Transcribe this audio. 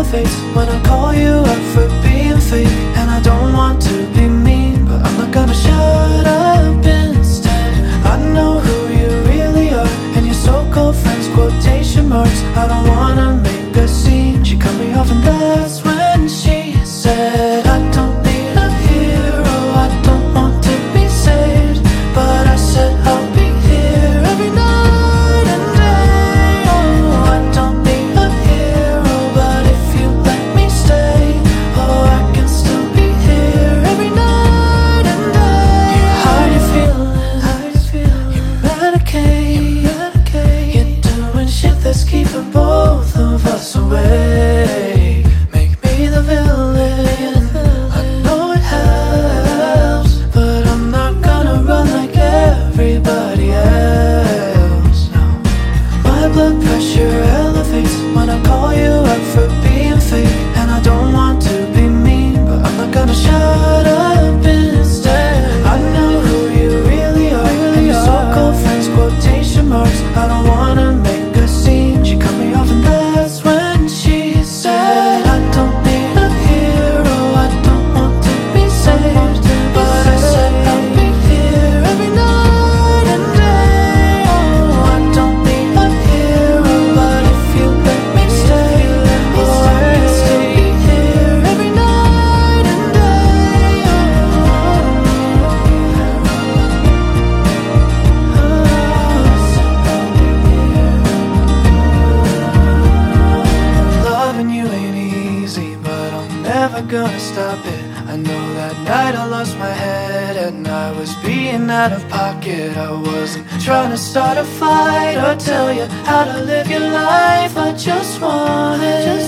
elevates when I call you out for being fake. And I don't want to be mean, but I'm not gonna shut up instead. I know who you really are, and your so-called friends, quotation marks. I don't wanna make a scene. She cut me off and that's when she said, I don't need a hero, I don't want to be saved. But I said I'll be here every night and day. Oh, I don't need a hero, but if you let me stay, oh, I can still be here every night and day. How you feeling? You medicate. You're doing shit that's keeping both of us away. Make me the villain. I know it helps, but I'm not gonna run like everybody else. No. My blood pressure elevates when I call you out for being fake. And I don't want to be mean, but I'm not gonna shut up instead. I know who you really are, and your so-called friends, quotation marks. I don't wanna make a scene. She cut me off and that's when she said, I don't need a hero, I don't want to be saved. But I said I'll be here every night and day. Oh, I don't need a hero, but if you let me stay, oh, I can still be here every night and day. Loving you ain't easy, but I'm never gonna stop it. I know that night I lost my head and I was being out of pocket. I wasn't trying to start a fight or tell you how to live your life. I just wanted